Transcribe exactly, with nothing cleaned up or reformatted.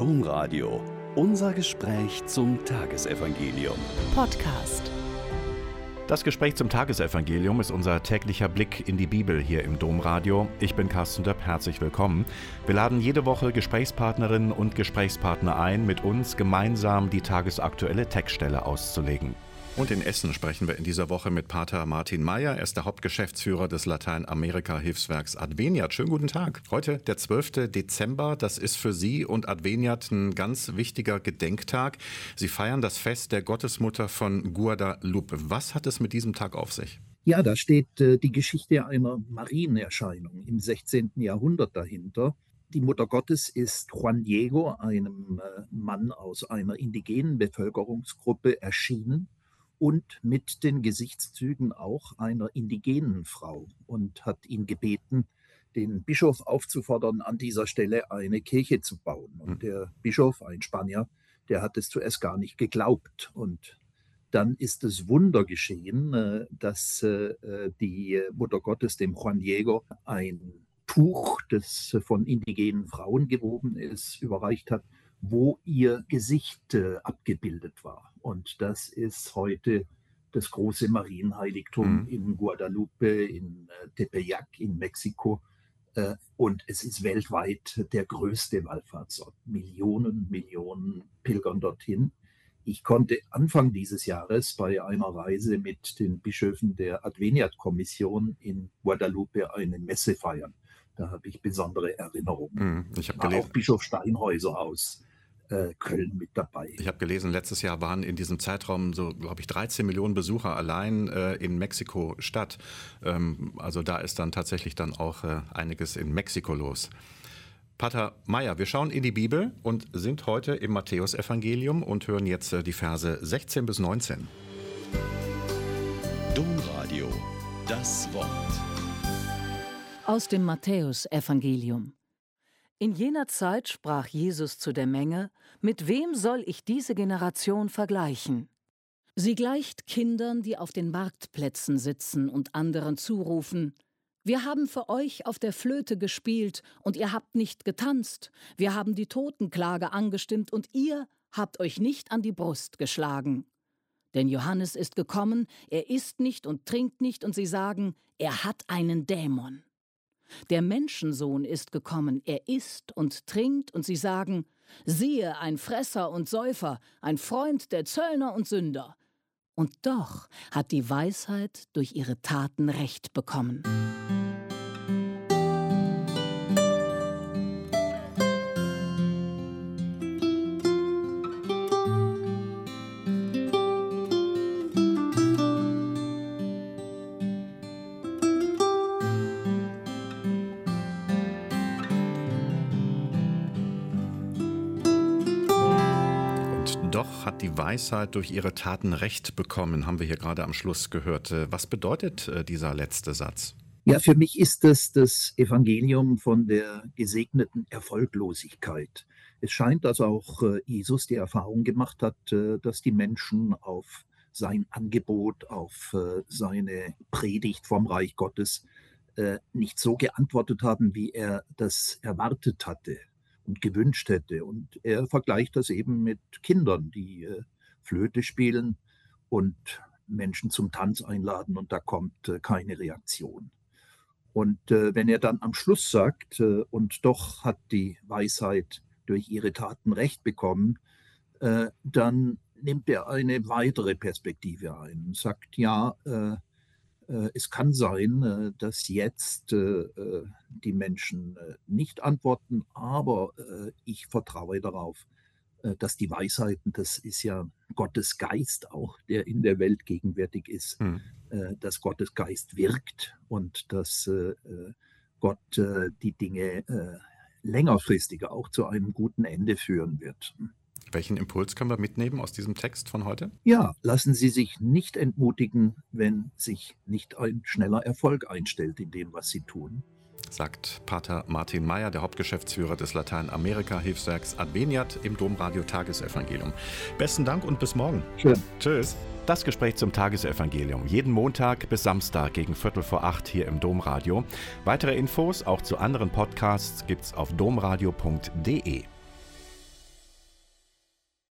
Domradio. Unser Gespräch zum Tagesevangelium. Podcast. Das Gespräch zum Tagesevangelium ist unser täglicher Blick in die Bibel hier im Domradio. Ich bin Carsten Döpp, herzlich willkommen. Wir laden jede Woche Gesprächspartnerinnen und Gesprächspartner ein, mit uns gemeinsam die tagesaktuelle Textstelle auszulegen. Und in Essen sprechen wir in dieser Woche mit Pater Martin Meyer. Er ist der Hauptgeschäftsführer des Lateinamerika-Hilfswerks Adveniat. Schönen guten Tag. Heute der zwölfte Dezember. Das ist für Sie und Adveniat ein ganz wichtiger Gedenktag. Sie feiern das Fest der Gottesmutter von Guadalupe. Was hat es mit diesem Tag auf sich? Ja, da steht äh, die Geschichte einer Marienerscheinung im sechzehnten Jahrhundert dahinter. Die Mutter Gottes ist Juan Diego, einem äh, Mann aus einer indigenen Bevölkerungsgruppe, erschienen. Und mit den Gesichtszügen auch einer indigenen Frau und hat ihn gebeten, den Bischof aufzufordern, an dieser Stelle eine Kirche zu bauen. Und der Bischof, ein Spanier, der hat es zuerst gar nicht geglaubt. Und dann ist das Wunder geschehen, dass die Mutter Gottes dem Juan Diego ein Tuch, das von indigenen Frauen gewoben ist, überreicht hat, wo ihr Gesicht äh, abgebildet war. Und das ist heute das große Marienheiligtum mhm. in Guadalupe, in äh, Tepeyac, in Mexiko. Äh, und es ist weltweit der größte Wallfahrtsort. Millionen, Millionen pilgern dorthin. Ich konnte Anfang dieses Jahres bei einer Reise mit den Bischöfen der Adveniat-Kommission in Guadalupe eine Messe feiern. Da habe ich besondere Erinnerungen. Mhm. Ich habe War gelesen, auch Bischof Steinhäuser aus Köln mit dabei. Ich habe gelesen, letztes Jahr waren in diesem Zeitraum so, glaube ich, dreizehn Millionen Besucher allein äh, in Mexiko-Stadt. Ähm, also da ist dann tatsächlich dann auch äh, einiges in Mexiko los. Pater Meyer, wir schauen in die Bibel und sind heute im Matthäusevangelium und hören jetzt äh, die Verse sechzehn bis neunzehn. Domradio, das Wort. Aus dem Matthäusevangelium. In jener Zeit sprach Jesus zu der Menge: Mit wem soll ich diese Generation vergleichen? Sie gleicht Kindern, die auf den Marktplätzen sitzen und anderen zurufen: Wir haben für euch auf der Flöte gespielt und ihr habt nicht getanzt. Wir haben die Totenklage angestimmt und ihr habt euch nicht an die Brust geschlagen. Denn Johannes ist gekommen, er isst nicht und trinkt nicht, und sie sagen, er hat einen Dämon. Der Menschensohn ist gekommen, er isst und trinkt, und sie sagen, siehe, ein Fresser und Säufer, ein Freund der Zöllner und Sünder. Und doch hat die Weisheit durch ihre Taten Recht bekommen. Doch hat die Weisheit durch ihre Taten Recht bekommen, haben wir hier gerade am Schluss gehört. Was bedeutet dieser letzte Satz? Ja, für mich ist das das Evangelium von der gesegneten Erfolglosigkeit. Es scheint, dass auch Jesus die Erfahrung gemacht hat, dass die Menschen auf sein Angebot, auf seine Predigt vom Reich Gottes nicht so geantwortet haben, wie er das erwartet hatte und gewünscht hätte. Und er vergleicht das eben mit Kindern, die äh, Flöte spielen und Menschen zum Tanz einladen, und da kommt äh, keine Reaktion. Und äh, wenn er dann am Schluss sagt, äh, und doch hat die Weisheit durch ihre Taten Recht bekommen, äh, dann nimmt er eine weitere Perspektive ein und sagt, ja, äh, es kann sein, dass jetzt die Menschen nicht antworten, aber ich vertraue darauf, dass die Weisheiten, das ist ja Gottes Geist auch, der in der Welt gegenwärtig ist, hm. dass Gottes Geist wirkt und dass Gott die Dinge längerfristiger auch zu einem guten Ende führen wird. Welchen Impuls können wir mitnehmen aus diesem Text von heute? Ja, lassen Sie sich nicht entmutigen, wenn sich nicht ein schneller Erfolg einstellt in dem, was Sie tun. Sagt Pater Martin Meyer, der Hauptgeschäftsführer des Lateinamerika-Hilfswerks Adveniat im Domradio Tagesevangelium. Besten Dank und bis morgen. Schön. Tschüss. Das Gespräch zum Tagesevangelium. Jeden Montag bis Samstag gegen Viertel vor acht hier im Domradio. Weitere Infos auch zu anderen Podcasts gibt's auf domradio punkt de.